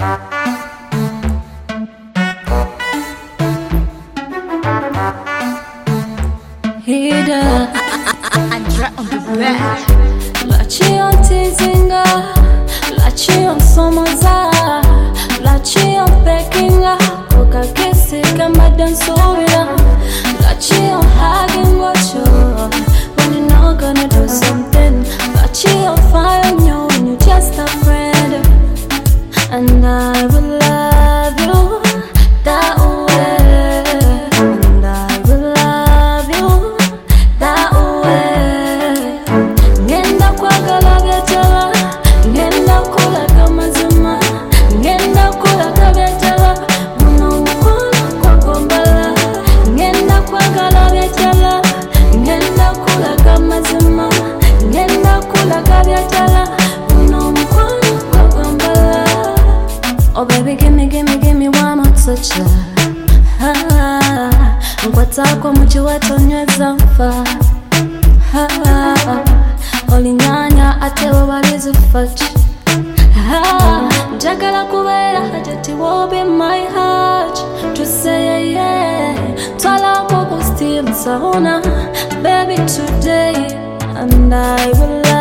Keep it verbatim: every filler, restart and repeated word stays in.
Hida Andra on the back. Lachio tizinga, lachio somoza, lachio pekinga, koka kesi kama dansovia, lachio hugging wacho, when you're not gonna do something, lachio fire on you when you're just a friend, and I will love you that way, and I will love you that way. Ngenda kwagala byetala, ngenda kula kama zuma, ngenda kula kabyetala, muno mukola kwa gombala. Ngenda kwagala byetala, ngenda kula kama zuma, ngenda kula kabyetala, muno mukola kwa gombala. Oh baby, give me, give me, give me one more touch. Ah, nkwata kwa muchi watonyweza mfa. Ah, olinyanya ate wabalizifachi. Ah, njagala kubeera hajati will be my heart. To say yeah, twala kwa kustim sauna, baby today, and I will